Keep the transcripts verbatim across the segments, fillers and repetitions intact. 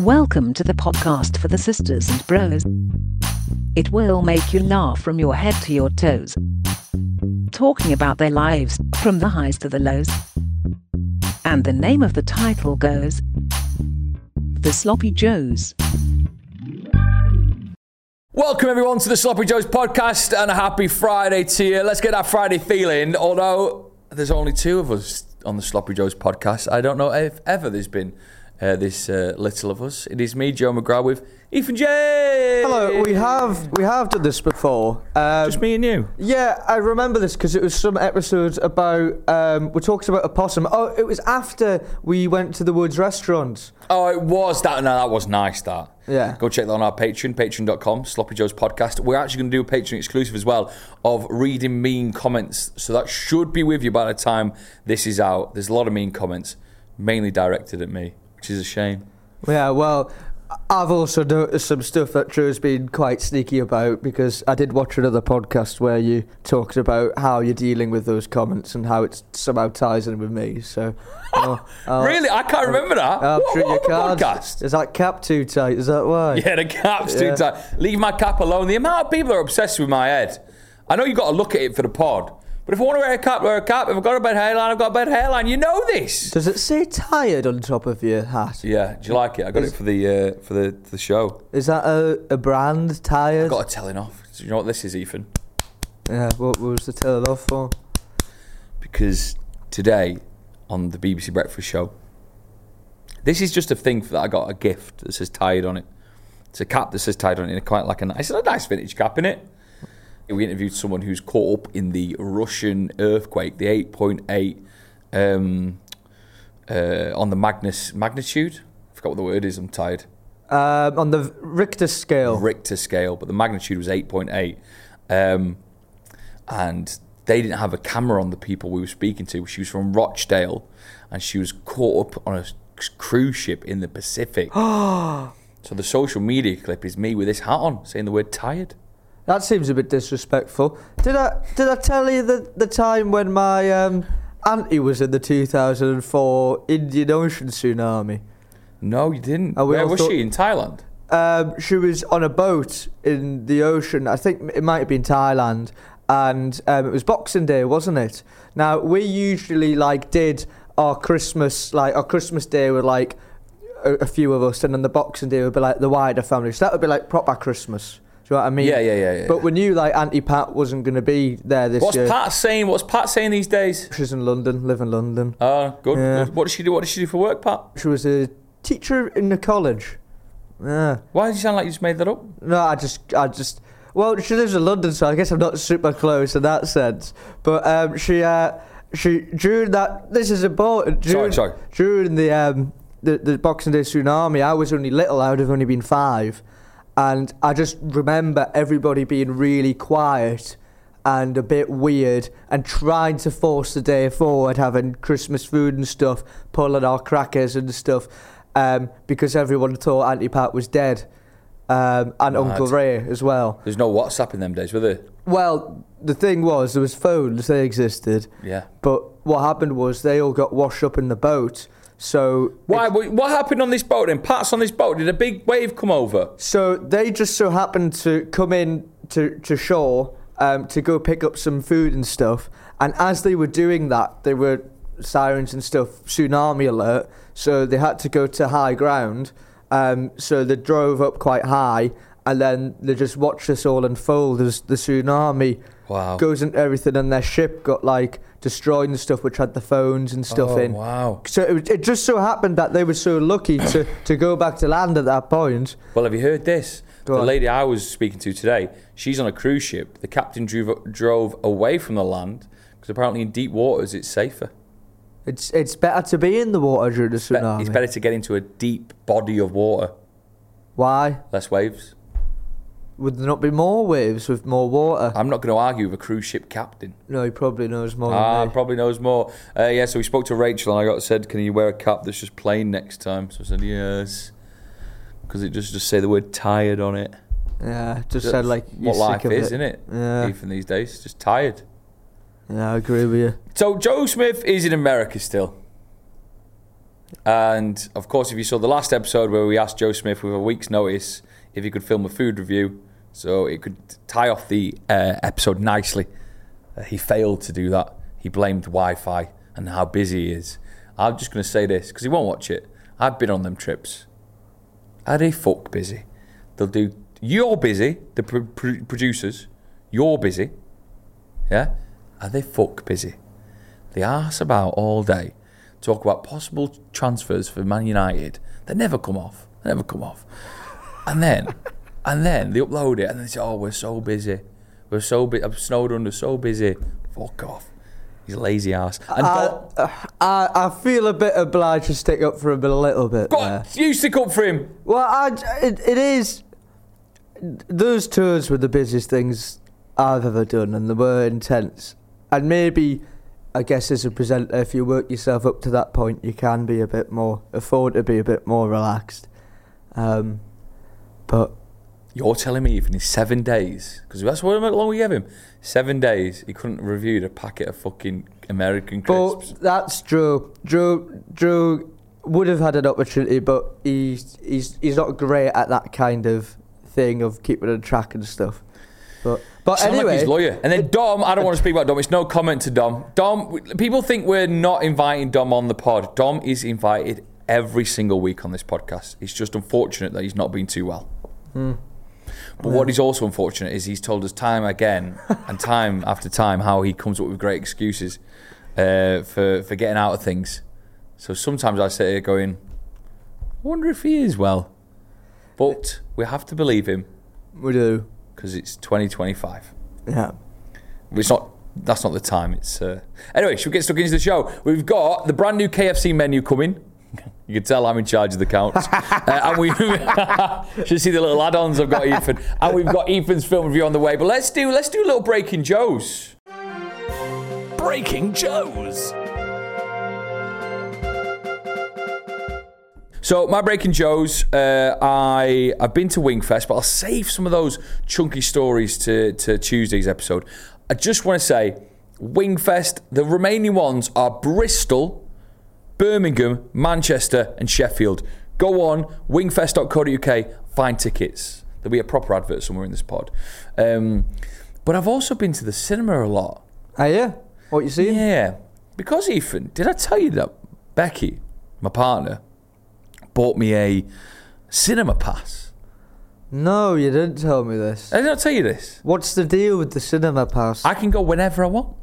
Welcome to the podcast for the sisters and bros. It will make you laugh from your head to your toes. Talking about their lives, from the highs to the lows. And the name of the title goes, The Sloppy Joes. Welcome everyone to the Sloppy Joes podcast and a happy Friday to you. Let's get that Friday feeling, although there's only two of us on the Sloppy Joes podcast. I don't know if ever there's been uh, this uh, little of us. It is me, Joe McGrath, with Ethan J. Hello, we have we have done this before. Um, Just me and you. Yeah, I remember this because it was some episodes about, um, we talked about a possum. Oh, it was after we went to the Woods restaurant. Oh, it was that. No, that was nice, that. Yeah. Go check that on our Patreon, patreon dot com, Sloppy Joes podcast. We're actually going to do a Patreon exclusive as well of reading mean comments. So that should be with you by the time this is out. There's a lot of mean comments, mainly directed at me, which is a shame. Yeah, well, I've also noticed some stuff that Joe's been quite sneaky about, because I did watch another podcast where you talked about how you're dealing with those comments and how it somehow ties in with me. So, you know, I'll, Really? I can't remember that. I'll What, treat your what cards. podcast? Is that cap too tight? Is that why? Yeah, the cap's Yeah. too tight. Leave my cap alone. The amount of people that are obsessed with my head. I know you've got to look at it for the pod, but if I want to wear a cap, wear a cap. If I've got a bad hairline, I've got a bad hairline. You know this. Does it say tired on top of your hat? Yeah, do you like it? I got Is- it for the uh, for the the show. Is that a, a brand, tired? I've got to tell it off. Do you know what this is, Ethan? Yeah, what, what was the tell it off for? Because today on the B B C Breakfast Show, this is just a thing that I got a gift that says tired on it. It's a cap that says tired on it, and quite like a nice, a nice vintage cap in it. We interviewed someone who's caught up in the Russian earthquake, the eight point eight um, uh, on the Magnus magnitude. I forgot what the word is. I'm tired. Um, on the Richter scale. Richter scale, but the magnitude was eight point eight. Um, and they didn't have a camera on the people we were speaking to. She was from Rochdale, and she was caught up on a cruise ship in the Pacific. So the social media clip is me with this hat on, saying the word tired. That seems a bit disrespectful. Did I did I tell you the, the time when my um, auntie was in the two thousand four Indian Ocean tsunami? No, you didn't. Oh, we Where all was thought- she? In Thailand? Um, she was on a boat in the ocean. I think it might have been Thailand, and um, it was Boxing Day, wasn't it? Now we usually like did our Christmas like our Christmas Day with like a, a few of us, and then the Boxing Day would be like the wider family. So that would be like proper Christmas. Do you know what I mean? Yeah, yeah, yeah. yeah But yeah. we knew like Auntie Pat wasn't going to be there this What's year. Pat saying? What's Pat saying these days? She's in London, live in London. Oh, good. Yeah. good. What does she do? What does she do for work, Pat? She was a teacher in the college. Yeah. Why does you sound like you just made that up? No, I just, I just. Well, she lives in London, so I guess I'm not super close in that sense. But um, she, uh, she during that. This is important. During, Sorry, sorry. During the um, the the Boxing Day tsunami, I was only little. I would have only been five, and I just remember everybody being really quiet and a bit weird and trying to force the day forward, having Christmas food and stuff, pulling our crackers and stuff, um, because everyone thought Auntie Pat was dead, um, and Mad. Uncle Ray as well. There's no WhatsApp in them days, were there? Well, the thing was, there was phones, they existed, Yeah. but what happened was they all got washed up in the boat. So Why? it- What what happened on this boat then? Pat's on this boat. Did a big wave come over? So they just so happened to come in to, to shore um, to go pick up some food and stuff. And as they were doing that, there were sirens and stuff, tsunami alert. So they had to go to high ground. Um, so they drove up quite high, and then they just watched this all unfold as the tsunami Wow. goes into everything, and their ship got like destroyed and stuff, which had the phones and stuff oh, in. wow. So it, it just so happened that they were so lucky to, to go back to land at that point. Well, have you heard this? Go the on. lady I was speaking to today, she's on a cruise ship. The captain drove, drove away from the land because apparently in deep waters it's safer. It's it's better to be in the water during the Be- tsunami. It's better to get into a deep body of water. Why? Less waves. Would there not be more waves with more water? I'm not going to argue with a cruise ship captain. No, he probably knows more Ah, than me. probably knows more. Uh, yeah, so we spoke to Rachel and I got said, can you wear a cap that's just plain next time? So I said, yes. Because it just just say the word tired on it. Yeah, just said like you're what life sick of is, it. isn't it? Yeah. Even these days, just tired. Yeah, I agree with you. So Joe Smith is in America still. And, of course, if you saw the last episode where we asked Joe Smith with a week's notice if he could film a food review so it could tie off the uh, episode nicely, uh, he failed to do that. He blamed Wi-Fi and how busy he is. I'm just going to say this, because he won't watch it. I've been on them trips. Are they fuck busy? They'll do... You're busy, the pr- pr- producers. You're busy. Yeah? Are they fuck busy? They arse about all day. Talk about possible transfers for Man United. They never come off. They never come off. And then, and then they upload it and they say, "Oh, we're so busy. We're so busy. I'm snowed under. So busy." Fuck off. He's a lazy ass. And I, Dom, I, I feel a bit obliged to stick up for him a little bit. go there. on, you stick up for him. Well, I, it, it is. Those tours were the busiest things I've ever done, and they were intense. And maybe, I guess, as a presenter, if you work yourself up to that point, you can be a bit more, afford to be a bit more relaxed. Um, but You're telling me even in seven days, because that's how long we gave him, seven days, he couldn't review a packet of fucking American crisps. But that's Drew. Drew, Drew would have had an opportunity, but he's he's he's not great at that kind of thing of keeping on track and stuff. But but Sound anyway, like his lawyer. And then Dom, I don't want to speak about Dom. It's no comment to Dom. Dom, people think we're not inviting Dom on the pod. Dom is invited every single week on this podcast. It's just unfortunate that he's not been too well. Hmm. But yeah. What is also unfortunate is he's told us time again and time after time how he comes up with great excuses uh, for, for getting out of things. So sometimes I sit here going, I wonder if he is well. But we have to believe him. We do. Because it's twenty twenty-five. Yeah. It's not. That's not the time. It's uh... Anyway, should we get stuck into the show? We've got the brand new K F C menu coming. You can tell I'm in charge of the counts. uh, and we should see the little add-ons I've got, Ethan. And we've got Ethan's film review on the way. But let's do let's do a little Breaking Joe's. Breaking Joe's. So my Breaking Joe's, uh, I I've been to Wingfest, but I'll save some of those chunky stories to to Tuesday's episode. I just want to say, Wingfest. The remaining ones are Bristol, Birmingham, Manchester, and Sheffield. Go on wingfest dot co dot uk, find tickets. There'll be a proper advert somewhere in this pod. Um, but I've also been to the cinema a lot. Oh yeah, what you seeing? Yeah, because Ethan, did I tell you that Becky, my partner, bought me a cinema pass? No, you didn't tell me this. I did not tell you this. What's the deal with the cinema pass? I can go whenever I want.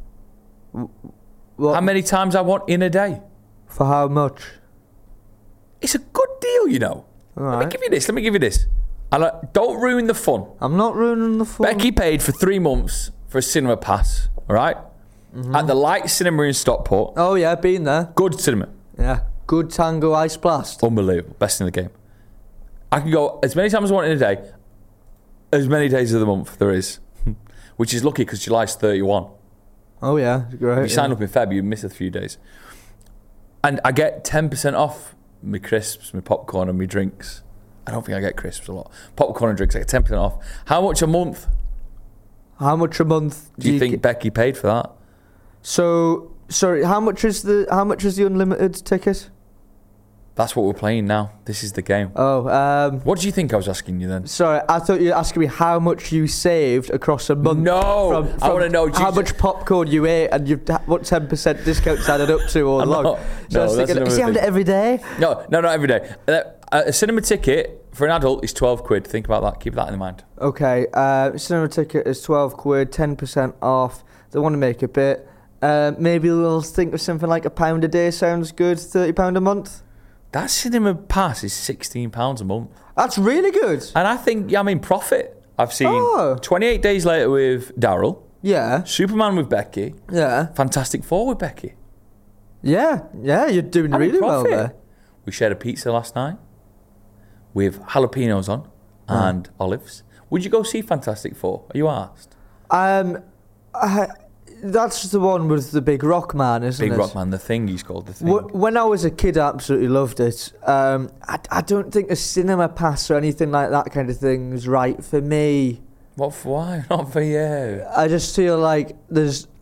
What, How many times I want in a day. for how much? It's a good deal, you know. All Let me right. give you this. Let me give you this. And uh, don't ruin the fun. I'm not ruining the fun. Becky paid for three months for a cinema pass, all right? Mm-hmm. At the Light Cinema in Stockport. Oh yeah, been there. Good cinema. Yeah, good Tango Ice Blast. Unbelievable. Best in the game. I can go as many times as I want in a day, as many days of the month there is. Which is lucky because July's thirty-one. Oh yeah, great. If you sign up in February, you miss a few days. And I get ten percent off my crisps, my popcorn and my drinks. I don't think I get crisps a lot. Popcorn and drinks, I get ten percent off. How much a month How much a month do you, you think get? Becky paid for that? So, sorry, how much is the how much is the unlimited ticket? That's what we're playing now. This is the game. Oh, um, What do you think I was asking you then? sorry, I thought you were asking me how much you saved across a month. No, from, I from want to know. how Jesus- much popcorn you ate and you've what ten percent discounts added up to all I know. along. So No, I was that's thinking, another is he having thing. it every day? No, no, not every day. Uh, a cinema ticket for an adult is twelve quid. Think about that. Keep that in mind. Okay, uh, cinema ticket is twelve quid, ten percent off. They want to make a bit. Uh, maybe we'll think of something like a pound a day sounds good, thirty pounds a month. That cinema pass is sixteen pounds a month. That's really good. And I think yeah, I'm in profit. I've seen Oh. twenty-eight Days Later with Daryl, Yeah, Superman with Becky, yeah, Fantastic Four with Becky. yeah, yeah, you're doing I'm in really well profit. there. We shared a pizza last night with jalapenos on and olives. Would you go see Fantastic Four? Are you asked? Um, I, that's the one with the big rock man, isn't Big it? Rock Man, the thing he's called, the thing. Wh- When I was a kid, I absolutely loved it. Um, I, I don't think a cinema pass or anything like that kind of thing is right for me. What for? Why? Not for you. I just feel like there's...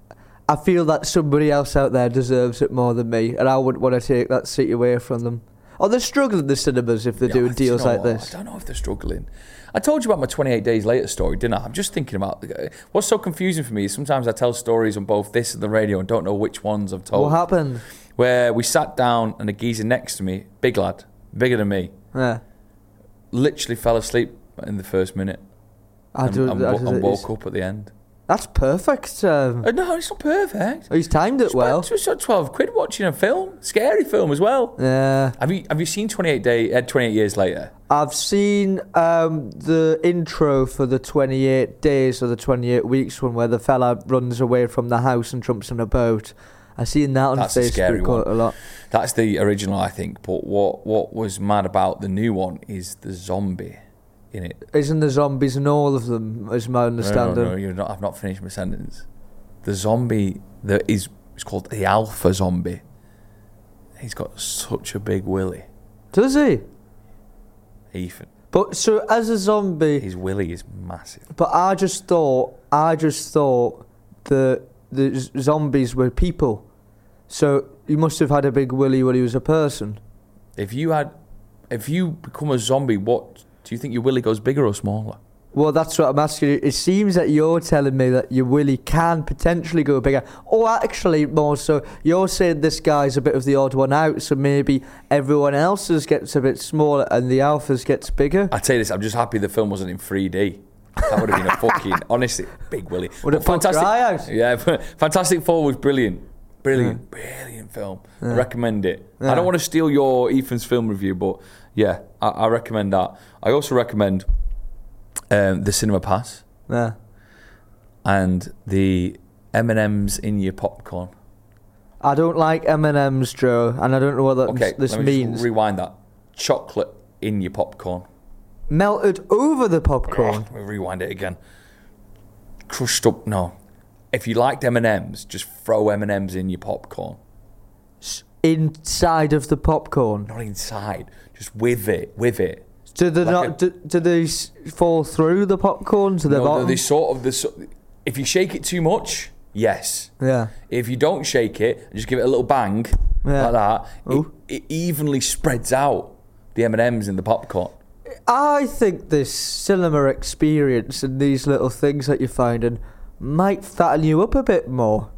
I feel that somebody else out there deserves it more than me, and I wouldn't want to take that seat away from them. Or they're struggling, the cinemas, if they're Yeah, doing I- deals you know like what? this. I don't know if they're struggling. I told you about my twenty-eight Days Later story, didn't I? I'm just thinking about... What's so confusing for me is sometimes I tell stories on both this and the radio and don't know which ones I've told. What happened? Where we sat down and a geezer next to me, big lad, bigger than me, Yeah. literally fell asleep in the first minute I and, do, and, I wo- do- and it's- woke up at the end. That's perfect. Um, Uh, no, it's not perfect. he's timed it well. It's just twelve quid watching a film, scary film as well. Yeah. Have you have you seen twenty-eight day uh, twenty-eight Years Later? I've seen um, the intro for the twenty-eight days or the twenty-eight weeks one where the fella runs away from the house and jumps on a boat. I've seen that on That's a scary Facebook quite one. a lot. That's the original, I think. But what what was mad about the new one is the zombie in it. Isn't the zombies in all of them, is my understanding? No, no, no, you're not, I've not finished my sentence. The zombie that is it's called the Alpha Zombie. He's got such a big willy, Does he? Ethan. But so as a zombie, His willy is massive. but I just thought, I just thought that the z- zombies were people. So he must have had a big willy when he was a person. If you had, if you become a zombie, what do you think your willy goes bigger or smaller? Well, that's what I'm asking you. It seems that you're telling me that your willy can potentially go bigger. Or actually, more so, you're saying this guy's a bit of the odd one out, so maybe everyone else's gets a bit smaller and the alpha's gets bigger. I tell you this, I'm just happy the film wasn't in three D. That would have been a fucking, honestly, big willy. Would it fuck your eye out? Yeah, Fantastic Four was brilliant. Brilliant, brilliant film. I recommend it. Yeah. I don't want to steal your Ethan's film review, but yeah, I, I recommend that. I also recommend um, the Cinema Pass Yeah. and the M and M's in your popcorn. I don't like M and M's, Joe, and I don't know what that Okay, this let me means. just rewind that. Chocolate in your popcorn. Melted over the popcorn. Let me rewind it again. Crushed up, no. If you liked M and M's, just throw M and M's in your popcorn. Inside of the popcorn. Not inside, just with it, with it. Do they Like not? a- do, do they s- fall through the popcorn to the No, bottom? they sort of, the, so- if you shake it too much, yes. Yeah. If you don't shake it, and just give it a little bang, Yeah. like that, it, Ooh. it evenly spreads out the M and M's in the popcorn. I think this cinema experience and these little things that you're finding might fatten you up a bit more.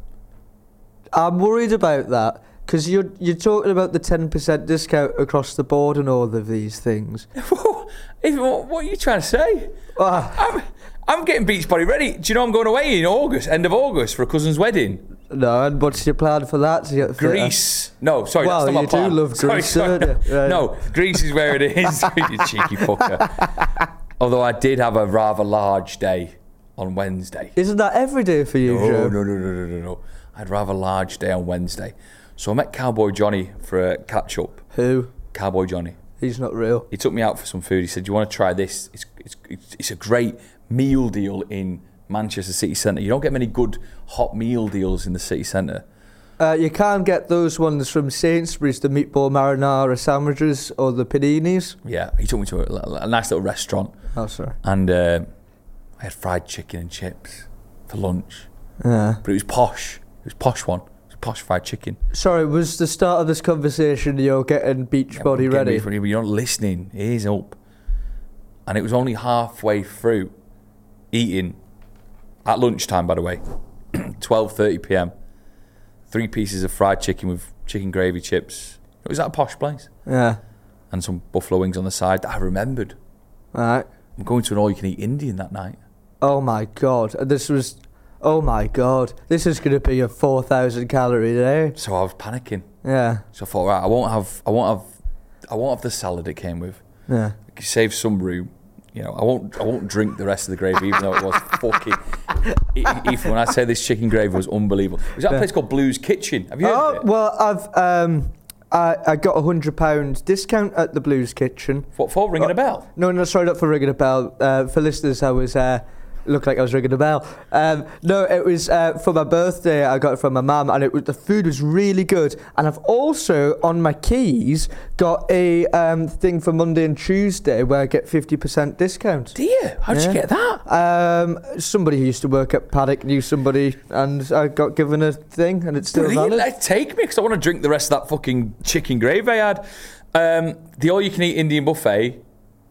I'm worried about that because you're you're talking about the ten percent discount across the board and all of these things. Ethan, what, what are you trying to say? Ah, I'm, I'm getting Beachbody ready. Do you know I'm going away in August, end of August, for a cousin's wedding? no, and what's your plan for that? To get fitter? Greece. No, sorry, Well, that's not my you do plan. love Sorry, Greece, sorry. don't you? Right. No, Greece is where it is. You cheeky fucker. Although I did have a rather large day on Wednesday. Isn't that every day for you, No, Joe? no, no, no, no, no, no. I had a rather large day on Wednesday. So I met Cowboy Johnny for a catch-up. Who? Cowboy Johnny. He's not real. He took me out for some food. He said, "Do you want to try this? It's, it's, it's, it's a great meal deal in Manchester City Centre. You don't get many good hot meal deals in the city centre." Uh, you can't get those ones from Sainsbury's, the meatball marinara sandwiches or the paninis. Yeah, he took me to a, a nice little restaurant. Oh, sorry. And uh, I had fried chicken and chips for lunch. Yeah. But it was posh. It was a posh one. It was posh fried chicken. Sorry, was the start of this conversation you're getting Beachbody Yeah, ready? But you're not listening. Ears up. And it was only halfway through eating at lunchtime, by the way, twelve thirty p.m. Three pieces of fried chicken with chicken gravy chips. It was at a posh place. Yeah. And some buffalo wings on the side that I remembered. Alright. I'm going to an all-you-can-eat Indian that night. Oh my god. And this was... Oh my god. This is going to be a four thousand calorie day. So I was panicking. Yeah. So I thought, right, I won't have, I won't have, I won't have the salad it came with. Yeah. Save some room. You know, I won't, I won't drink the rest of the gravy, even though it was fucking. Ethan, when I say this chicken gravy was unbelievable. Was that a Yeah. place called Blues Kitchen? Have you heard Oh, of it? well, I've... um, I, I got a hundred pound discount at the Blues Kitchen. What for? Ringing a bell? No, no, sorry, not for ringing a bell. Uh, for listeners, I was uh, looked like I was ringing a bell. Um, no, it was uh, for my birthday. I got it from my mum, and it was, the food was really good. And I've also on my keys got a um, thing for Monday and Tuesday where I get fifty percent discount. Do you? How'd Yeah. you get that? Um, somebody who used to work at Paddock knew somebody, and I got given a thing, and it's still Brilliant. valid. Let take me because I want to drink the rest of that fucking chicken gravy I had. Um, the all-you-can-eat Indian buffet.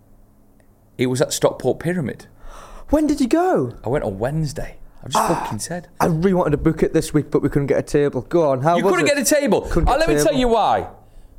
It was at Stockport Pyramid. When did you go? I went on Wednesday. I just Ah, fucking said. I really wanted to book it this week, but we couldn't get a table. Go on, how You was couldn't it? get a table. Couldn't Oh, get let a me tell table. you why.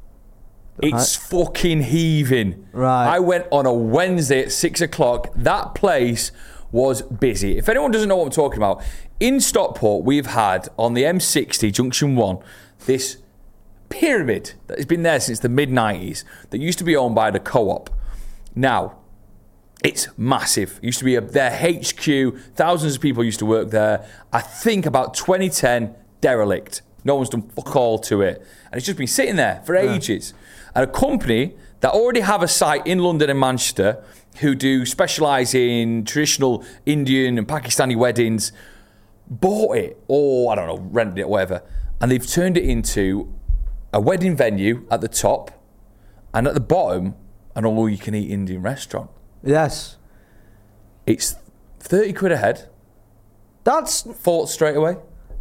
It's fucking heaving. Right. I went on a Wednesday at six o'clock. That place was busy. If anyone doesn't know what I'm talking about, in Stockport, we've had on the M sixty, Junction one, this pyramid that has been there since the mid nineties that used to be owned by the Co-op. Now, it's massive. It used to be a, their H Q. Thousands of people used to work there. I think about twenty ten, derelict. No one's done fuck all to it. And it's just been sitting there for ages. And a company that already have a site in London and Manchester who do specialise in traditional Indian and Pakistani weddings bought it, or I don't know, rented it, whatever. And they've turned it into a wedding venue at the top, and at the bottom, an all-you-can-eat Indian restaurant. Yes. It's thirty quid a head. That's Thought straight away.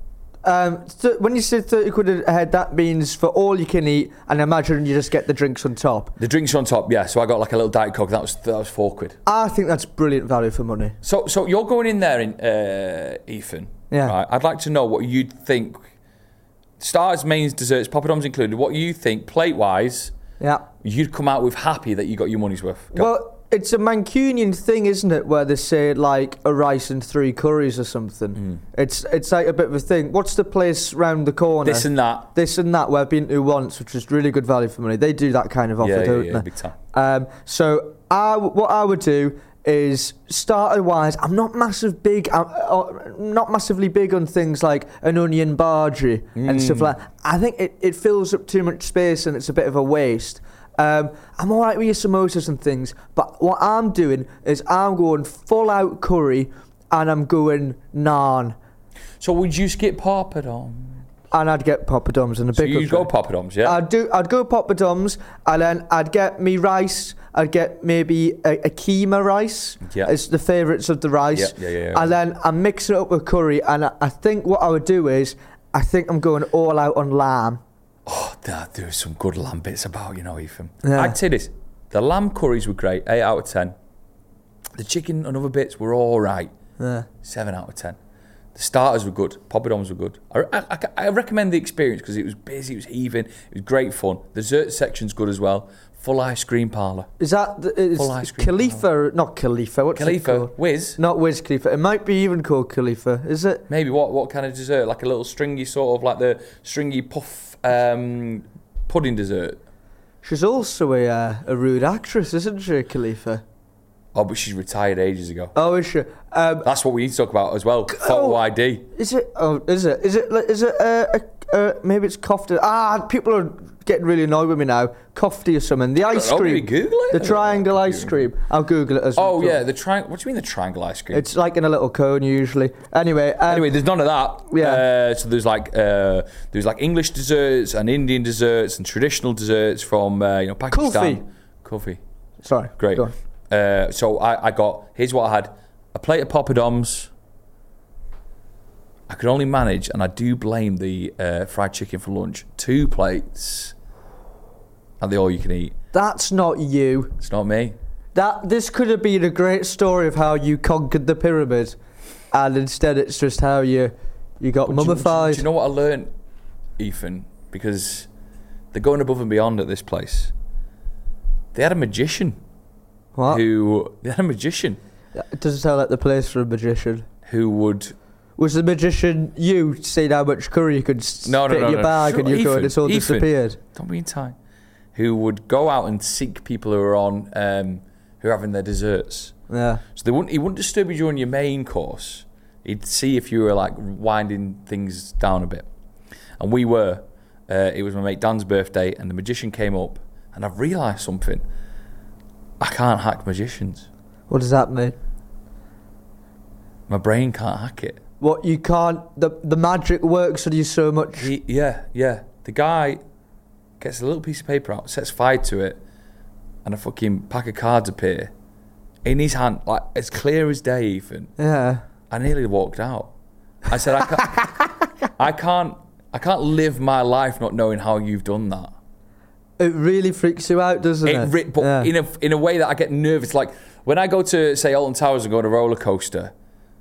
um. Th- when you say thirty quid a head, that means for all you can eat, and I imagine you just get the drinks on top. The drinks are on top, yeah. So I got like a little Diet Coke. That was that was four quid. I think that's brilliant value for money. So so you're going in there, in uh, Ethan. Yeah. Right? I'd like to know what you'd think. Starters, mains, desserts, poppadoms included. What you think, plate wise, Yeah. you'd come out with happy that you got your money's worth. Go. Well, it's a Mancunian thing, isn't it, where they say like a rice and three curries or something. Mm. It's it's like a bit of a thing. What's the place round the corner? This and that. This and that, where I've been to once, which was really good value for money. They do that kind of offer, Yeah, yeah, don't yeah, they? big time. Um, so I, what I would do is starter wise, I'm not massive big, I'm uh, not massively big on things like an onion bhaji and stuff like that. I think it, it fills up too much space and it's a bit of a waste. Um, I'm alright with your samosas and things, but what I'm doing is I'm going full out curry and I'm going naan. So would you skip poppadom? And I'd get poppadoms and a So big you'd go poppadoms, yeah? I'd do. I'd go poppadoms, and then I'd get me rice. I'd get maybe a, a keema rice. Yeah. It's the favourites of the rice. Yeah, yeah, yeah, yeah. And then I mix it up with curry, and I, I think what I would do is, I think I'm going all out on lamb. Oh, there, there's some good lamb bits about, you know, Ethan. Yeah. I'd say this. The lamb curries were great, eight out of ten. The chicken and other bits were all right, Yeah. seven out of ten. The starters were good. Poppadoms were good. I, I, I recommend the experience because it was busy, it was heaving, it was great fun. The dessert section's good as well. Full ice cream parlour. Is that the, is Full ice cream Khalifa? Not Khalifa. What's it Khalifa, called? whiz. Not Wiz Khalifa. It might be even called Khalifa. Is it? Maybe what what kind of dessert? Like a little stringy sort of like the stringy puff um, pudding dessert. She's also a uh, a rude actress, isn't she, Khalifa? Oh, but she's retired ages ago. Oh, is she? Um, That's what we need to talk about as well. Photo I D. Is it? Oh, is it? Is it? Is it? Uh, uh, uh, maybe it's kofta. Ah, people are getting really annoyed with me now. Kofta or something. The ice know, cream. maybe Google it. The triangle ice cream. I'll Google it as well. Oh yeah, the triangle. What do you mean the triangle ice cream? It's like in a little cone usually. Anyway. Um, Anyway, there's none of that. Yeah. Uh, so there's like uh, there's like English desserts and Indian desserts and traditional desserts from uh, you know Pakistan. Kulfi. Sorry. Great. Go on. Uh, so I, I got, here's what I had. A plate of poppadoms. I could only manage, and I do blame the uh, fried chicken for lunch. Two plates. And the all you can eat. That's not you. It's not me. That this could have been a great story of how you conquered the pyramid, and instead it's just how you you got But do you- mummified. Do you know what I learned, Ethan? Because they're going above and beyond at this place. They had a magician. What? Who they had a magician It doesn't sound like the place for a magician. who would Was the magician you seeing how much curry you could No, no, fit no, in your no. bag Sure, and you go Ethan, and it's all Ethan. disappeared? don't be in time. Who would go out and seek people who are on um, who are having their desserts. Yeah. So they wouldn't he wouldn't disturb you during your main course. He'd see if you were like winding things down a bit. And we were. Uh, it was my mate Dan's birthday, and the magician came up, and I've realised something. I can't hack magicians. What does that mean? My brain can't hack it. What, you can't... The, the magic works on you so much... He, yeah, yeah. The guy gets a little piece of paper out, sets fire to it, and a fucking pack of cards appear in his hand, like as clear as day, Ethan. Yeah. I nearly walked out. I said, I can't, I can't, I can't live my life not knowing how you've done that. It really freaks you out, doesn't it? It re- but yeah. in a in a way that I get nervous. Like when I go to say Alton Towers and go on a roller coaster,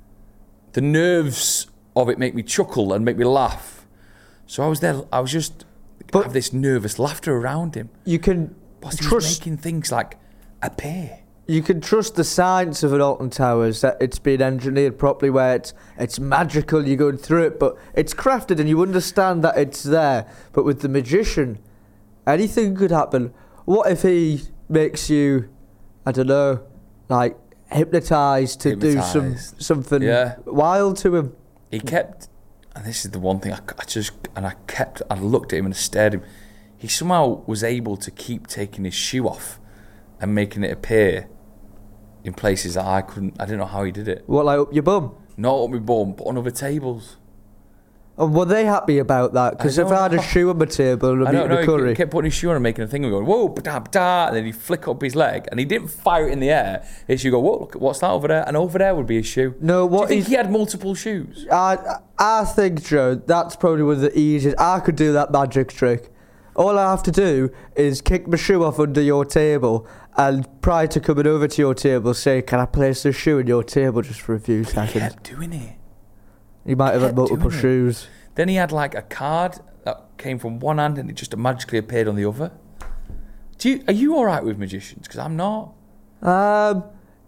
the nerves of it make me chuckle and make me laugh. So I was there. I was just But have this nervous laughter around him. You can Plus, he was trust. making things like appear. You can trust the science of an Alton Towers, that it's been engineered properly, where it's it's magical. You're going through it, but it's crafted, and you understand that it's there. But with the magician, anything could happen. What if he makes you, I don't know, like hypnotised to do some Hypnotised. something Yeah. wild to him? He kept, and this is the one thing I, I just, and I kept, I looked at him and stared at him. He somehow was able to keep taking his shoe off and making it appear in places that I couldn't, I didn't know how he did it. What, like up your bum? Not up my bum, but on other tables. And were they happy about that? Because I if I had a don't know. shoe on my table and I I'm don't eating know, a he curry... kept- kept putting his shoe on and making a thing and going, whoa, ba-da, ba-da, and then he'd flick up his leg, and he didn't fire it in the air. His shoe go, whoa, look, what's that over there? And over there would be his shoe. No, what Do you think he's- he had multiple shoes? I I think, Joe, that's probably one of the easiest. I could do that magic trick. All I have to do is kick my shoe off under your table, and prior to coming over to your table, say, "Can I place this shoe in your table just for a few He seconds?" kept doing it. You might have had kept multiple doing it. shoes. Then he had like a card that came from one hand and it just magically appeared on the other. Do you, are you all right with magicians? Because I'm not. Um,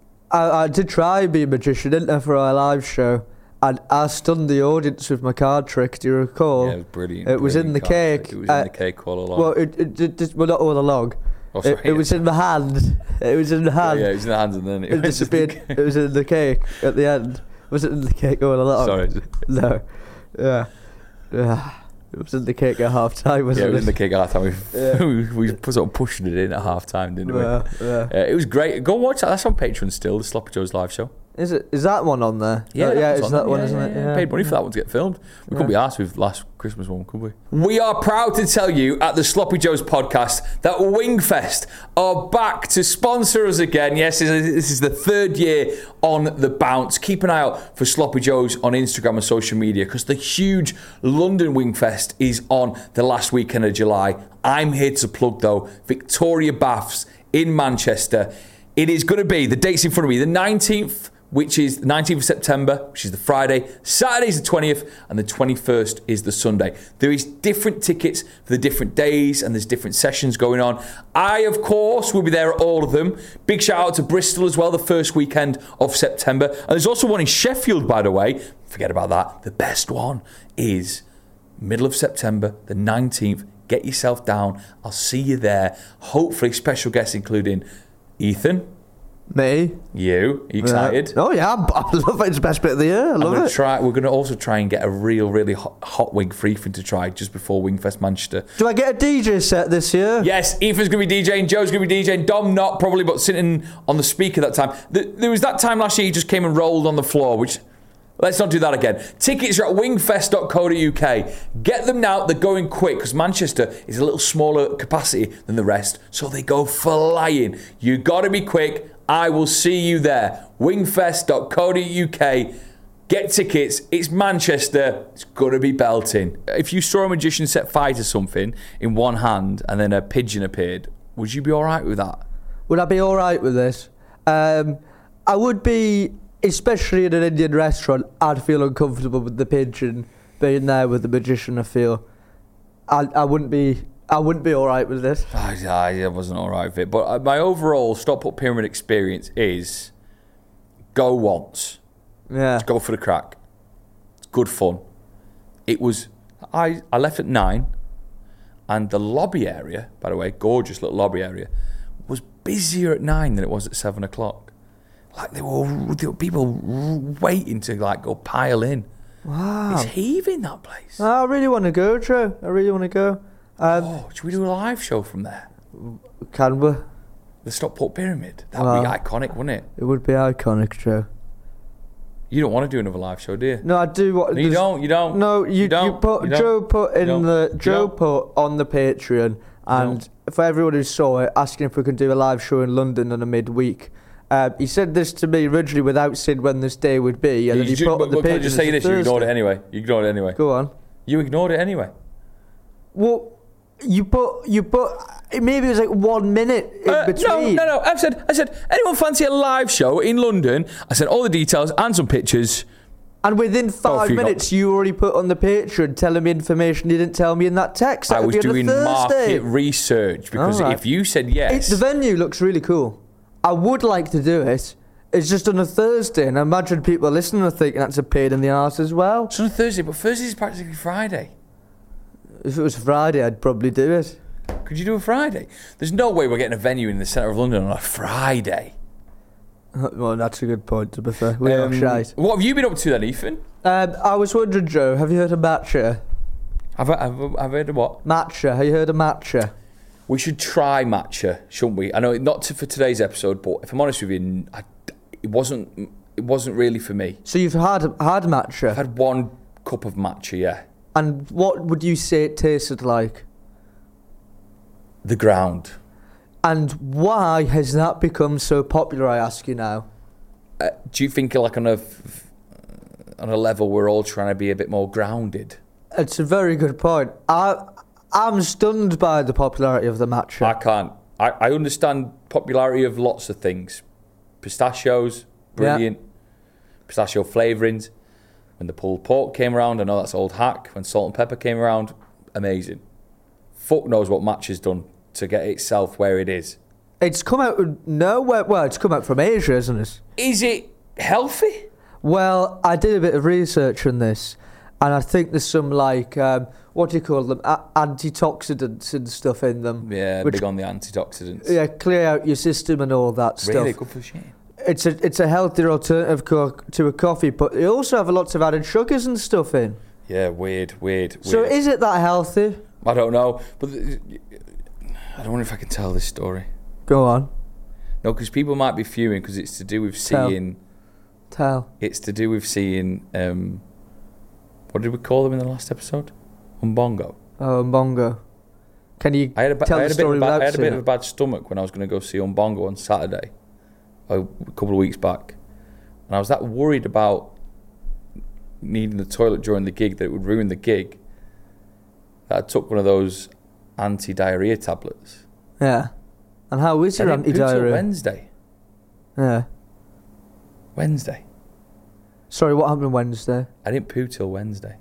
I, I did try and be a magician, didn't I, for our live show, and I stunned the audience with my card trick. Do you recall? Yeah, it was brilliant. It was in brilliant the card cake. trick. It was Uh, in the cake all along. Well, it, it, it, it well, not all along. Oh, It, sorry, it was in the hand. It was in the yeah, hand. yeah, it was in the hands and then it, It went to the disappeared. cake. It was in the cake at the end. Was it in the cake all along? Sorry. No. Yeah. Yeah. It was in the cake at half time, Yeah, wasn't it was in the it? cake at half time. We, Yeah. we, we sort of pushing it in at half time, didn't we? Yeah, yeah. Uh, it was great. Go watch that. That's on Patreon still, the Sloppy Joe's live show. Is it? Is that one on there? Yeah, Oh, yeah, was it's on that there. one, Yeah, isn't yeah, it? yeah. Yeah. Paid money for that one to get filmed. We couldn't be Yeah. asked with last Christmas one, could we? We are proud to tell you at the Sloppy Joe's podcast that Wingfest are back to sponsor us again. Yes, this is this is the third year on the bounce. Keep an eye out for Sloppy Joe's on Instagram and social media because the huge London Wingfest is on the last weekend of July. I'm here to plug, though, Victoria Baths in Manchester. It is going to be, the date's in front of me, the nineteenth, which is the nineteenth of September, which is the Friday. Saturday's the twentieth, and the twenty-first is the Sunday. There is different tickets for the different days, and there's different sessions going on. I, of course, will be there at all of them. Big shout out to Bristol as well, the first weekend of September. And there's also one in Sheffield, by the way. Forget about that. The best one is middle of September, the nineteenth. Get yourself down. I'll see you there. Hopefully, special guests including Ethan, Me? you. Are you excited? Yeah. Oh yeah, I'm- I love it. It's the best bit of the year. I I'm love gonna it. try. We're going to also try and get a real, really hot, hot wing for Ethan to try just before Wingfest Manchester. Do I get a D J set this year? Yes, Ethan's going to be DJing, Joe's going to be DJing, Dom not probably, but sitting on the speaker that time. Th- There was that time last year he just came and rolled on the floor, which... Let's not do that again. Tickets are at wingfest dot co dot uk. Get them now. They're going quick because Manchester is a little smaller capacity than the rest, so they go flying. You got to be quick. I will see you there. wingfest dot co dot uk. Get tickets. It's Manchester. It's going to be belting. If you saw a magician set fire to something in one hand and then a pigeon appeared, would you be all right with that? Would I be all right with this? Um, I would be, especially in an Indian restaurant. I'd feel uncomfortable with the pigeon being there with the magician. I feel, I I wouldn't be. I wouldn't be all right with this. I, I wasn't all right with it. But uh, my overall Stop Put Pyramid experience is go once. Yeah. Go for the crack. It's good fun. It was... I, I left at nine, and the lobby area, by the way, gorgeous little lobby area, was busier at nine than it was at seven o'clock. Like, there were, there were people waiting to, like, go pile in. Wow. It's heaving, that place. I really want to go, Joe. I really want to go. Um, Oh, should we do a live show from there? Can we? The Stockport Pyramid. That would Well, be iconic, wouldn't it? It would be iconic, Joe. You don't want to do another live show, do you? No, I do. What No, you don't. You don't. No, you You don't. you put You don't. Joe put You in don't. the You Joe don't. put on the Patreon, and for everyone who saw it, asking if we could do a live show in London on a midweek. Uh, he said this to me originally without saying when this day would be, and You then he ju- put but, on the but can I Patreon just say as a this? You ignored it Thursday. anyway. You ignored it anyway. Go on. You ignored it anyway. Well, you put you put maybe it was like one minute in Uh, no, between. no, no. I've said, I said, anyone fancy a live show in London? I said all the details and some pictures. And within five you got- minutes, you already put on the Patreon telling me information you didn't tell me in that text. That I would was be on a doing Thursday. market research because Alright. if you said It, yes, the venue looks really cool. I would like to do it. It's just on a Thursday, and I imagine people listening are thinking that's a pain in the arse as well. it's on a Thursday, but Thursday is practically Friday. If it was Friday, I'd probably do it. Could you do a Friday? There's no way we're getting a venue in the centre of London on a Friday. Well, that's a good point, to be fair. We Um, are shite. What have you been up to then, Ethan? Um, I was wondering, Joe, have you heard of Matcha? Have I, have I- have I heard of what? Matcha, have you heard of Matcha? We should try matcha, shouldn't we? I know not to, for today's episode, but if I'm honest with you, I, it wasn't. It wasn't really for me. So you've had had Matcha, I've had one cup of matcha, yeah. and what would you say it tasted like? The ground. And why has that become so popular, I ask you now? Uh, do you think like on a on a level we're all trying to be a bit more grounded? It's a very good point. I, I'm stunned by the popularity of the matcha. I can't. I, I understand popularity of lots of things. Pistachios, brilliant. Pistachio flavourings. When the pulled pork came around, I know that's old hack. When salt and pepper came around, amazing. Fuck knows what matcha's done to get itself where it is. It's come out of nowhere. Well, it's come out from Asia, isn't it? Is it healthy? Well, I did a bit of research on this, and I think there's some, like, um, what do you call them? A- antitoxidants and stuff in them. Yeah, Which- big on the antioxidants. Yeah, clear out your system and all that stuff. Really good for shit. It's a it's a healthier alternative co- to a coffee, but they also have lots of added sugars and stuff in. Yeah, weird, weird, weird. So is it that healthy? I don't know, but th- I don't know if I can tell this story. Go on, No, because people might be fuming because it's to do with Tell. seeing. tell. It's to do with seeing. Um, what did we call them in the last episode? Umbongo. Oh, Mbongo. Can you I had a, ba- tell I had the a bit, story of a bad, without I had a bit saying of a it? bad stomach when I was going to go see Umbongo on Saturday, a couple of weeks back, and I was that worried about needing the toilet during the gig that it would ruin the gig. That I took one of those anti-diarrhea tablets. Yeah. And how is I your didn't poo till anti-diarrhea? Wednesday. Yeah. Wednesday. Sorry, what happened Wednesday? I didn't poo till Wednesday.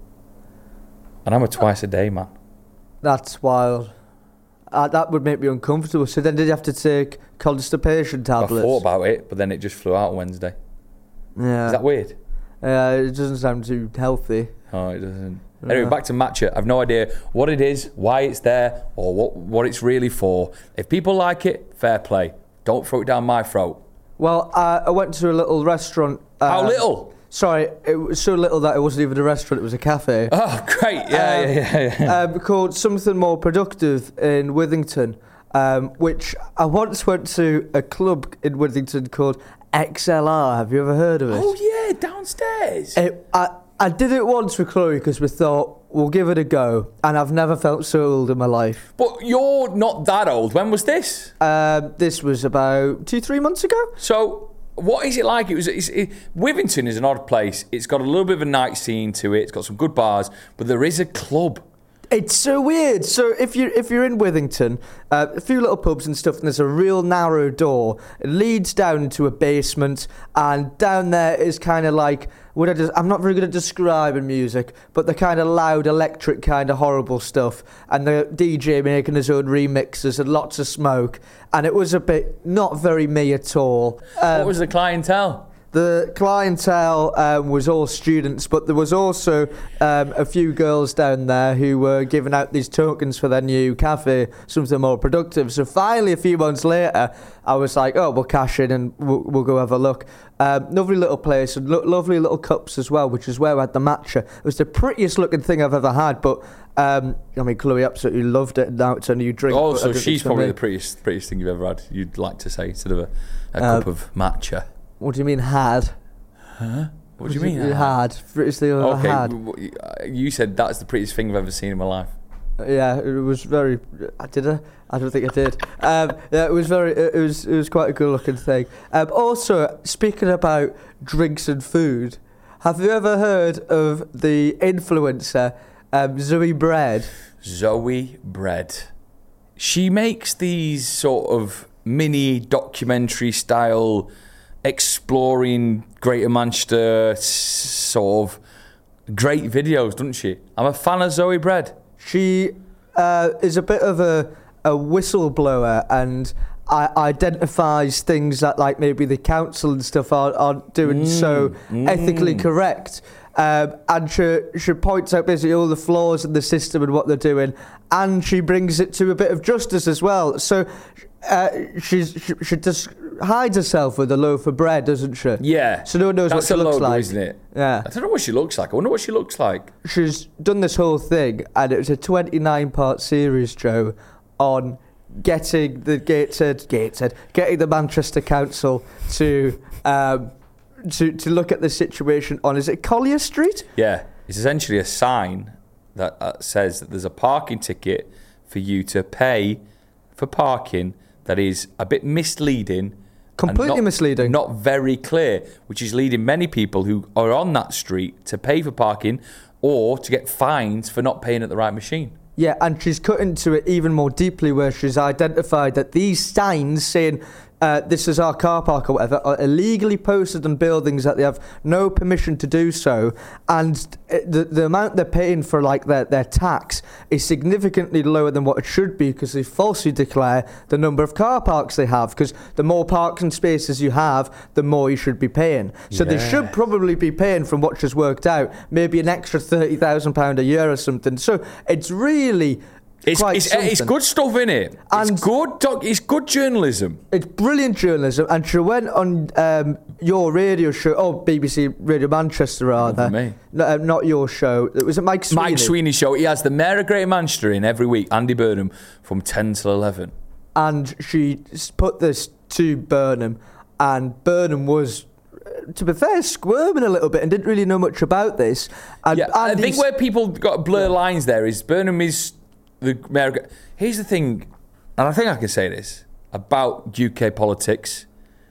And I'm a twice a day man. That's wild. Uh, that would make me uncomfortable. So then did you have to take constipation tablets? I thought about it, but then it just flew out on Wednesday. Yeah. Is that weird? Yeah, it doesn't sound too healthy. Oh, it doesn't. Anyway, Yeah. back to matcha. I've no idea what it is, why it's there, or what what it's really for. If people like it, fair play. Don't throw it down my throat. Well, uh, I went to a little restaurant. Uh, How little? Sorry, it was so little that it wasn't even a restaurant, it was a cafe. Oh, great. Yeah, Um, yeah, yeah. yeah. um, called Something More Productive in Withington, um, which I once went to a club in Withington called X L R. Have you ever heard of it? Oh, yeah, downstairs. It, I, I did it once with Chloe because we thought, we'll give it a go. And I've never felt so old in my life. But you're not that old. When was this? Um, this was about two, three months ago. So, what is it like? It was it's, it, Withington is an odd place. It's got a little bit of a night scene to it. It's got some good bars, but there is a club. It's so weird. So if you if you're in Withington, uh, a few little pubs and stuff, and there's a real narrow door. It leads down into a basement, and down there is kind of like what I just, I'm not very good at describing music, but the kind of loud, electric, kind of horrible stuff, and the D J making his own remixes and lots of smoke, and it was a bit not very me at all. Um, What was the clientele? The clientele um, was all students, but there was also um, a few girls down there who were giving out these tokens for their new cafe, Something More Productive. So finally, a few months later, I was like, oh, we'll cash in and we'll, we'll go have a look. Um, lovely little place and lo- lovely little cups as well, which is where I had the matcha. It was the prettiest looking thing I've ever had, but um, I mean, Chloe absolutely loved it. Now it's a new drink. Oh, but I so think she's it's for probably me. the prettiest, prettiest thing you've ever had. You'd like to say instead of a, a Uh, cup of matcha. What do you mean had? Huh? What do you mean? Hard. Prettiest thing I've ever Okay, had. w- w- you said that's the prettiest thing I've ever seen in my life. Yeah, it was very. I did I? I don't think I did. Um, yeah, it was very. It was. It was quite a good-looking thing. Um, also, speaking about drinks and food, have you ever heard of the influencer um, Zoe Bread? Zoe Bread. She makes these sort of mini documentary style, exploring Greater Manchester s- sort of great videos, doesn't she? I'm a fan of Zoe Bread. She uh, is a bit of a, a whistleblower and I identifies things that like maybe the council and stuff aren't, aren't doing Mm, so mm. ethically correct. Um, and she, she points out basically all the flaws in the system and what they're doing, and she brings it to a bit of justice as well. So uh, she's, she, she just hides herself with a loaf of bread, doesn't she? Yeah. So no one knows That's what she a looks logo, like. isn't it? Yeah. I don't know what she looks like. I wonder what she looks like. She's done this whole thing, and it was a twenty-nine part series, Joe, on getting the Gateshead, Gateshead, getting the Manchester Council to um, to to look at the situation on, is it Collier Street? Yeah. It's essentially a sign that uh, says that there's a parking ticket for you to pay for parking that is a bit misleading. Completely and not, misleading. Not very clear, which is leading many people who are on that street to pay for parking or to get fines for not paying at the right machine. Yeah, and she's cut into it even more deeply, where she's identified that these signs saying uh, this is our car park or whatever are illegally posted on buildings that they have no permission to do so, and the the amount they're paying for like their, their tax is significantly lower than what it should be, because they falsely declare the number of car parks they have, because the more parking spaces you have, the more you should be paying. So Yeah. they should probably be paying, from what she's worked out, maybe an extra thirty thousand pounds a year or something. So it's really It's quite it's, something. it's good stuff, innit? And- It's good doc- It's good journalism. It's brilliant journalism, and she went on um, your radio show, oh, B B C Radio Manchester, rather. me. No, uh, not your show. It was it Mike Sweeney. Mike Sweeney show. He has the Mayor of Greater Manchester in every week, Andy Burnham, from ten till eleven. And she s- put this to Burnham, and Burnham was, uh, to be fair, squirming a little bit and didn't really know much about this. And Yeah, I Andy's- think where people got blur lines there is Burnham is the Mayor of Gre- Here's the thing, and I think I can say this about U K politics.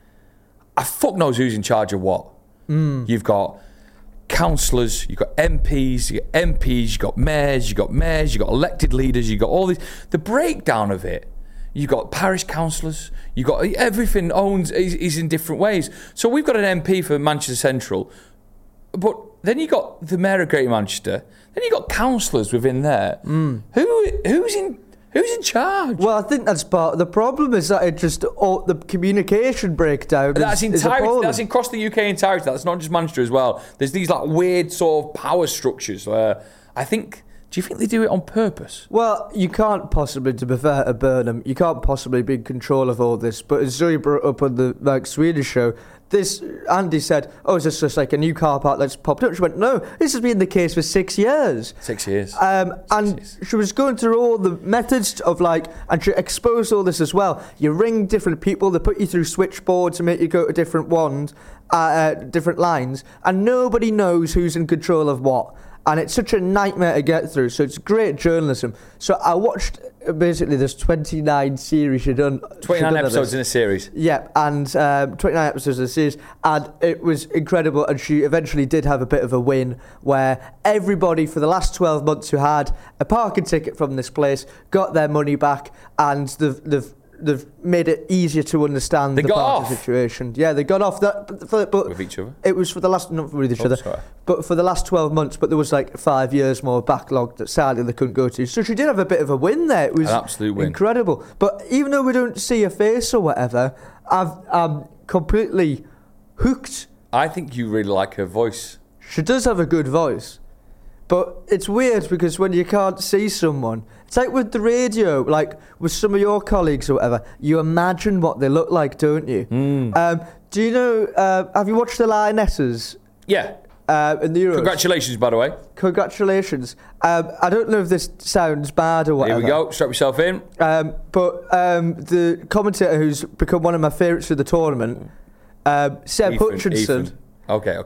I fuck knows who's in charge of what. Mm. You've got councillors, you've got M Ps, you've got M Ps, you've got mayors, you've got mayors, you've got elected leaders, you've got all these. The breakdown of it, you've got parish councillors, you've got everything owns is, is in different ways. So we've got an M P for Manchester Central, but then you got the Mayor of Greater Manchester, then you got councillors within there. Mm. Who who's in who's in charge? Well, I think that's part of the problem, is that it just, oh, the communication breakdown That's is, is entirety. appalling. That's across the U K entirety. That's not just Manchester as well. There's these like weird sort of power structures where I think. Do you think they do it on purpose? Well, you can't possibly, to be fair to Burnham, you can't possibly be in control of all this. But as Zoe brought up on the like Swedish show, this Andy said, "Oh, is this just like a new car park that's popped up?" She went, "No, this has been the case for six years." Six years. Um, and years. she was going through all the methods of like, and she exposed all this as well. You ring different people, they put you through switchboards and make you go to different ones, uh, uh, different lines, and nobody knows who's in control of what. And it's such a nightmare to get through. So it's great journalism. So I watched uh, basically this twenty-nine series she done. twenty-nine she done of episodes this. in a series. Yeah, and um, twenty-nine episodes of the series, and it was incredible. And she eventually did have a bit of a win, where everybody for the last twelve months who had a parking ticket from this place got their money back, and they've they've, they've made it easier to understand They the got parking off? situation. Yeah, they got off that, but, for, but With each other? it was for the last, not with each Oh, other, sorry. but for the last twelve months. But there was like five years more backlog that sadly they couldn't go to. So she did have a bit of a win there. It was An absolute win. incredible. But even though we don't see her face or whatever, I've, I'm completely hooked. I think you really like her voice. She does have a good voice. But it's weird because when you can't see someone, it's like with the radio, like with some of your colleagues or whatever, you imagine what they look like, don't you? Mm. Um, do you know, uh, have you watched the Lionesses Yeah. uh, in the Euros? Congratulations, by the way. Congratulations. Um, I don't know if this sounds bad or whatever. Here we go. Strap yourself in. Um, but um, the commentator who's become one of my favourites for the tournament, um, Seb Ethan, Hutchinson, Ethan. Okay, okay.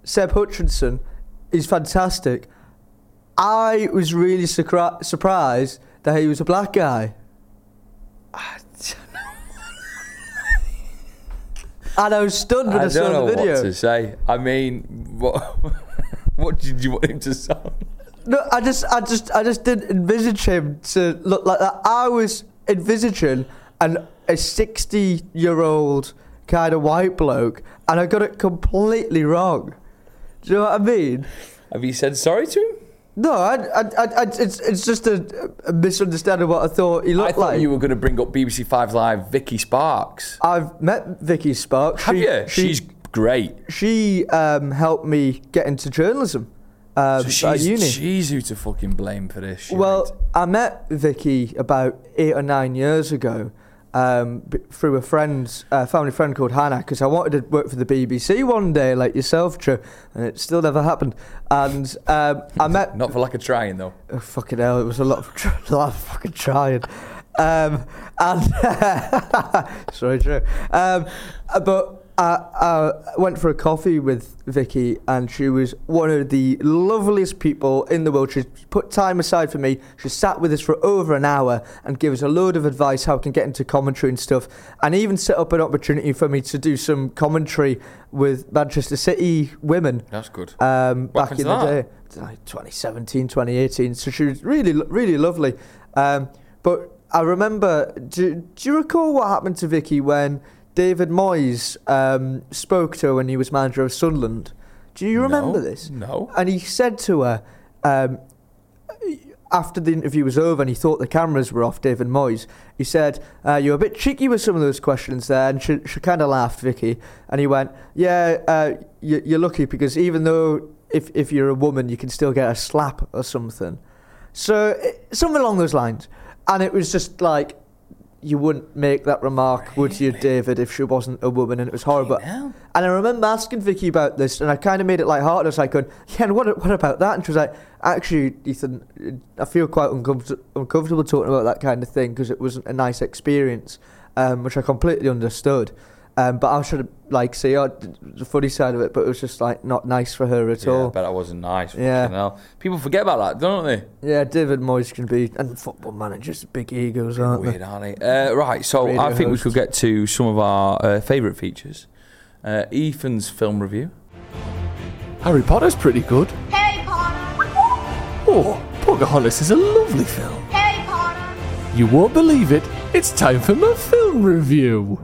Seb Hutchinson is fantastic. I was really surcri- surprised that he was a black guy. And I was stunned when I, I saw don't know the video. what to say. I mean, what what did you want him to sound? No, I just, I just, I just didn't envisage him to look like that. I was envisaging an a sixty-year-old kind of white bloke, and I got it completely wrong. Do you know what I mean? Have you said sorry to him? No, I, I, I, I it's, it's just a, a misunderstanding of what I thought he looked I thought like. you were going to bring up B B C Five Live Vicky Sparks. I've met Vicky Sparks. Have she, you? She, She's great. She um, helped me get into journalism um, So at she's, uni. she's who to fucking blame for this shit. Well, I met Vicky about eight or nine years ago um, b- through a friend's, uh, family friend called Hannah, because I wanted to work for the B B C one day, like yourself, True, and it still never happened. And um, I met... Not for lack of trying, though. Oh, fucking hell, it was a lot of, tr- a lot of fucking trying. Um, and... Sorry, True. Um, but... I, I went for a coffee with Vicky, and she was one of the loveliest people in the world. She put time aside for me. She sat with us for over an hour and gave us a load of advice how I can get into commentary and stuff, and even set up an opportunity for me to do some commentary with Manchester City women. That's good. Um, What back in happened the to day, like twenty seventeen, twenty eighteen. So she was really, really lovely. Um, but I remember, do, do you recall what happened to Vicky when David Moyes um, spoke to her when he was manager of Sunderland? Do you remember No, this? No. And he said to her, um, after the interview was over and he thought the cameras were off, David Moyes, he said, uh, you're a bit cheeky with some of those questions there. And she, she kind of laughed, Vicky. And he went, yeah, uh, you, you're lucky because even though if, if you're a woman, you can still get a slap or something. So something along those lines. And it was just like, you wouldn't make that remark, really? Would you, David, if she wasn't a woman? And it was horrible. And I remember asking Vicky about this, and I kind of made it light-hearted. I was like, going, yeah, and what, what about that? And she was like, actually, Ethan, I feel quite uncomfort- uncomfortable talking about that kind of thing because it wasn't a nice experience, um, which I completely understood. Um, but I should like say oh, the funny side of it, but it was just like not nice for her at yeah, all. But I wasn't nice. Yeah. Hell. People forget about that, don't they? Yeah, David Moyes can be, and football managers, big egos, aren't Weird, they? aren't they? Uh, right, so Radio I think host. we could get to some of our uh, favourite features. Uh, Ethan's film review. Harry Potter's pretty good. Harry Potter. Oh, Pocahontas is a lovely film. Harry Potter. You won't believe it. It's time for my film review.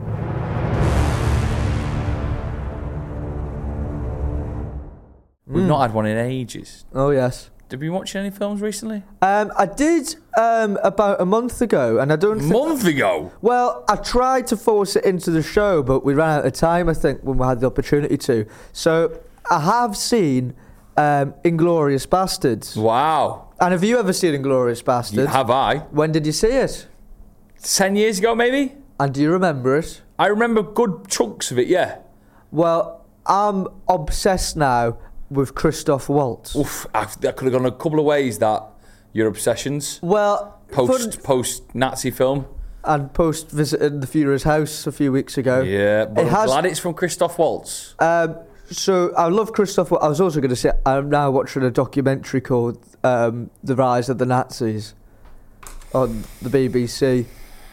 We've not had one in ages. Oh yes. Did we watch any films recently? Um, I did um, about a month ago, and I don't. A think... month ago. Well, I tried to force it into the show, but we ran out of time. I think when we had the opportunity to. So I have seen um, Inglourious Bastards. Wow. And have you ever seen Inglourious Bastards? Have I? When did you see it? Ten years ago, maybe. And do you remember it? I remember good chunks of it. Yeah. Well, I'm obsessed now with Christoph Waltz. Oof. I, that could have gone a couple of ways. That your obsessions. Well, Post fun- post Nazi film. and post visiting the Führer's house a few weeks ago. Yeah, but It I'm has- glad it's from Christoph Waltz. Um, so I love Christoph. I was also going to say I'm now watching a documentary called um, "The Rise of the Nazis" on the B B C,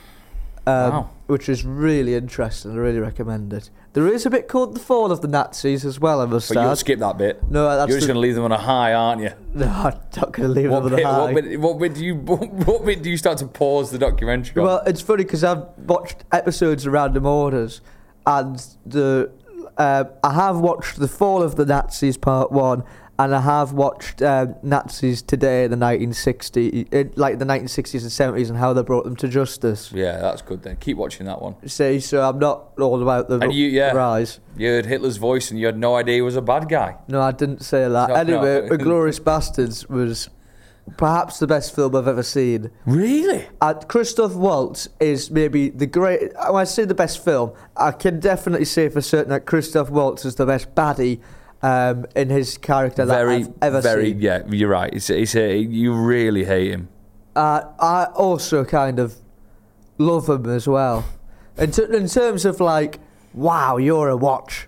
um, Wow. which is really interesting. I really recommend it. There is a bit called "The Fall of the Nazis" as well. I must But you'll add. skip that bit. No, that's You're just the- going to leave them on a high, aren't you? No, I'm not going to leave What them bit, on a high. what, bit, what bit do you what bit do you start to pause the documentary on? Well, it's funny because I've watched episodes of Random Orders, and the uh, I have watched The Fall of the Nazis Part One, and I have watched um, Nazis Today in the nineteen sixties, it, like the nineteen sixties and seventies, and how they brought them to justice. Yeah, that's good then. Keep watching that one. See, so I'm not all about the And you- yeah. rise. You heard Hitler's voice and you had no idea he was a bad guy. No, I didn't say that. No, anyway, no. Inglourious Bastards was perhaps the best film I've ever seen. Really? Uh, Christoph Waltz is maybe the great. When I say the best film, I can definitely say for certain that Christoph Waltz is the best baddie um, in his character Very, that I've ever very. seen. Yeah, you're right. It's, it's a, you really hate him. Uh, I also kind of love him as well. In, t- in terms of like, wow, you're a watch.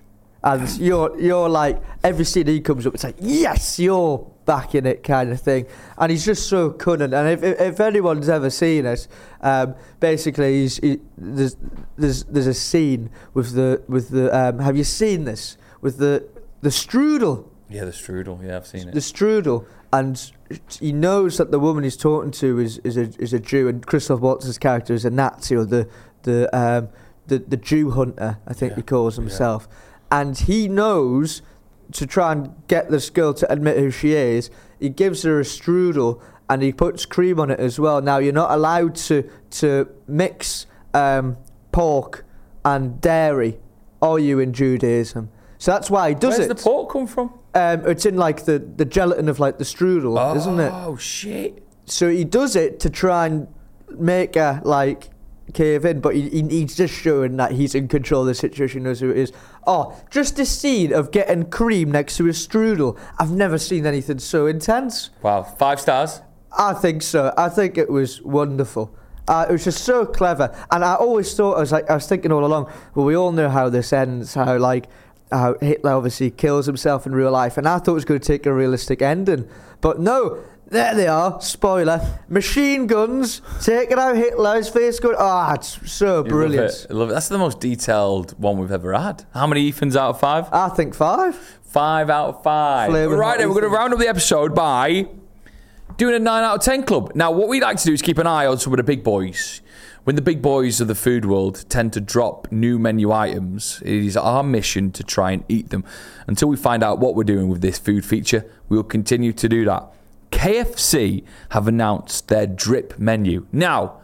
and you're you're like every scene he comes up, it's like yes, you're back in it kind of thing, and he's just so cunning. And if if, if anyone's ever seen it, um, basically he's he, there's there's there's a scene with the with the um, have you seen this with the the strudel? Yeah, the strudel. Yeah, I've seen it. The strudel, and he knows that the woman he's talking to is is a is a Jew, and Christoph Waltz's character is a Nazi, or the the um the the Jew hunter, I think Yeah. he calls himself, yeah. And he knows. To try and get this girl to admit who she is, he gives her a strudel and he puts cream on it as well. Now, you're not allowed to to mix um, pork and dairy, are you, in Judaism? So that's why he does Where's it. the pork come from? Um, it's in like the, the gelatin of like the strudel, Oh, isn't it? Oh, shit. So he does it to try and make her like cave in, but he, he, he's just showing that he's in control of the situation, knows who it is. Oh, just a scene of getting cream next to a strudel. I've never seen anything so intense. Wow, five stars. I think so. I think it was wonderful. Uh, it was just so clever, and I always thought I was like I was thinking all along. Well, we all know how this ends. How like how Hitler obviously kills himself in real life, and I thought it was going to take a realistic ending, but no. There they are, spoiler, machine guns, taking out Hitler's face going, ah, oh, it's so You brilliant. Love it. I love it. That's the most detailed one we've ever had. How many Ethans out of five? I think five. Five out of five. Flavoured Right then, we're going to Ethans. round up the episode by doing a nine out of ten club. Now, what we like to do is keep an eye on some of the big boys. When the big boys of the food world tend to drop new menu items, it is our mission to try and eat them. Until we find out what we're doing with this food feature, we will continue to do that. K F C have announced their drip menu. Now,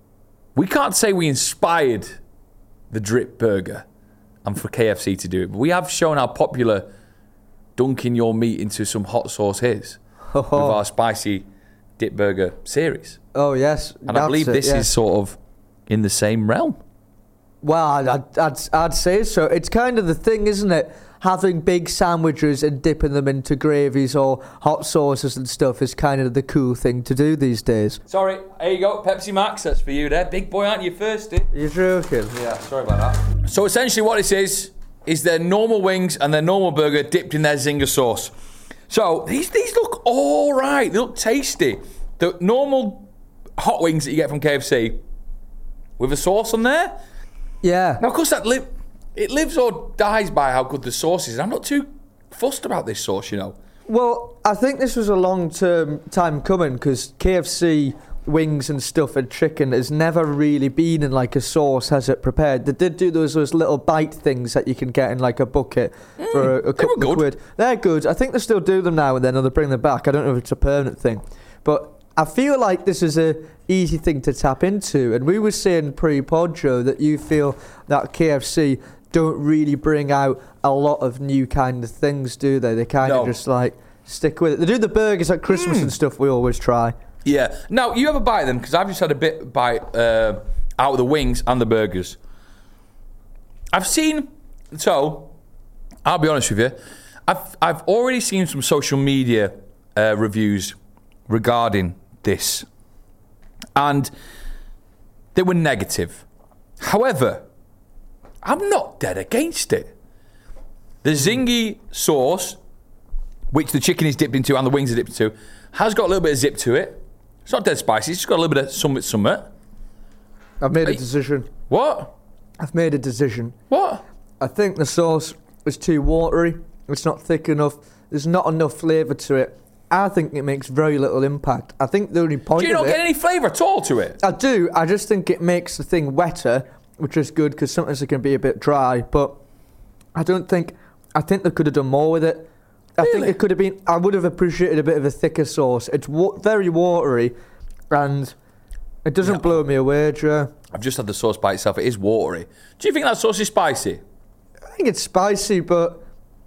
we can't say we inspired the drip burger and for K F C to do it, but we have shown how popular dunking your meat into some hot sauce is with our spicy dip burger series. Oh, yes. And I believe it, this yeah. is sort of in the same realm. Well, I'd, I'd, I'd say so. It's kind of the thing, isn't it? Having big sandwiches and dipping them into gravies or hot sauces and stuff is kind of the cool thing to do these days. Sorry, there you go, Pepsi Max, that's for you there. Big boy, aren't you thirsty? You're joking. Yeah, sorry about that. So essentially what this is, is their normal wings and their normal burger dipped in their Zinger sauce. So these these look all right, they look tasty. The normal hot wings that you get from K F C with a sauce on there. Yeah. Now, of course, that li- it lives or dies by how good the sauce is. I'm not too fussed about this sauce, you know. Well, I think this was a long-term time coming because K F C wings and stuff and chicken has never really been in like a sauce, has it, prepared? They did do those those little bite things that you can get in like a bucket Mm, for a, a they were couple good. of quid. They're good. I think they still do them now and then, or they bring them back. I don't know if it's a permanent thing, but I feel like this is a easy thing to tap into. And we were saying pre-pod, Joe, that you feel that K F C don't really bring out a lot of new kind of things, do they? They kind No. of just like stick with it. They do the burgers at Christmas Mm. and stuff. We always try. Yeah. Now, you have a bite of them, because I've just had a bit bite uh, out of the wings and the burgers. I've seen, so, I'll be honest with you, I've, I've already seen some social media uh, reviews regarding this, and they were negative. However, I'm not dead against it. The zingy sauce, which the chicken is dipped into and the wings are dipped into, has got a little bit of zip to it. It's not dead spicy, it's just got a little bit of summit summit. I've made a Hey. decision. What? I've made a decision. What? I think the sauce is too watery. It's not thick enough. There's not enough flavour to it. I think it makes very little impact. I think the only point Do you of not it... get any flavour at all to it? I do. I just think it makes the thing wetter, which is good because sometimes it can be a bit dry. But I don't think. I think they could have done more with it. I think Really? it could have been. I would have appreciated a bit of a thicker sauce. It's wa- very watery, and it doesn't No. blow me away, Joe. I've just had the sauce by itself. It is watery. Do you think that sauce is spicy? I think it's spicy, but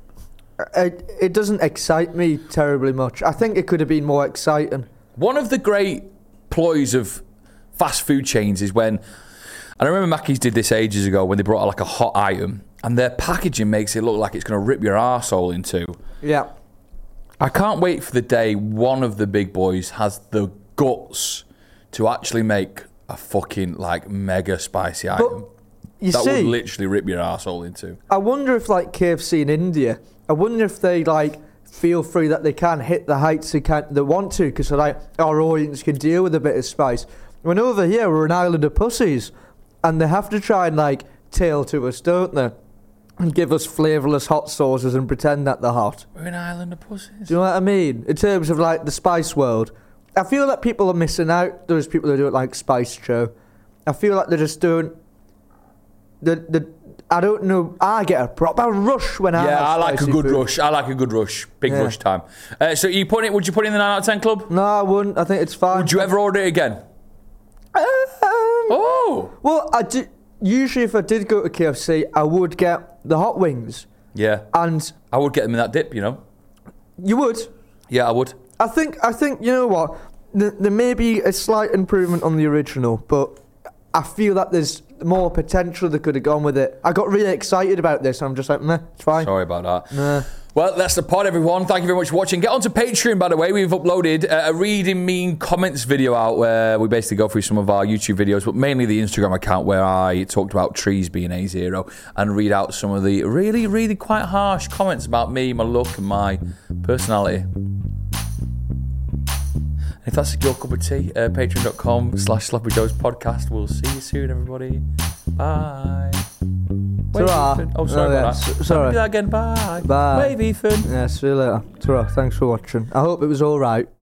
it it doesn't excite me terribly much. I think it could have been more exciting. One of the great ploys of fast food chains is when, and I remember Mackey's did this ages ago when they brought out like a hot item, and their packaging makes it look like it's going to rip your arsehole in two. Yeah. I can't wait for the day one of the big boys has the guts to actually make a fucking like mega spicy But item. You that see, would literally rip your arsehole in two. I wonder if like K F C in India, I wonder if they like feel free that they can hit the heights they can they want to because like our audience can deal with a bit of spice. When over here we're an island of pussies, and they have to try and like tail to us, don't they? And give us flavourless hot sauces and pretend that they're hot. We're an island of pussies. Do you know what I mean? In terms of like the spice world, I feel like people are missing out. There's people who do it like Spice Show. I feel like they just don't. The the I don't know. I get a proper rush when I. Yeah, have I like a spicy good food. rush. I like a good rush. Big Yeah. rush time. Uh, so you put it? Would you put it in the nine out of ten club? No, I wouldn't. I think it's fine. Would you ever order it again? Um, Oh, well, I do, usually if I did go to K F C, I would get the hot wings, yeah. and I would get them in that dip. You know. you would. Yeah, I would. I think. I think you know what. There, there may be a slight improvement on the original, but I feel that there's more potential that could have gone with it. I got really excited about this, and I'm just like, meh, it's fine. Sorry about that. Nah. Well, that's the pod, everyone. Thank you very much for watching. Get onto Patreon, by the way. We've uploaded uh, a reading mean comments video out where we basically go through some of our YouTube videos, but mainly the Instagram account where I talked about trees being A zero and read out some of the really, really quite harsh comments about me, my look, and my personality. If that's your cup of tea, uh, patreon.com slash Sloppy Joe's podcast. We'll see you soon, everybody. Bye. Wave, Ta-ra. Ethan. Oh, sorry Oh, yeah, about that. s- sorry. Do that again. Bye. Bye. Wave, Ethan. Yeah, see you later. Ta-ra. Thanks for watching. I hope it was all right.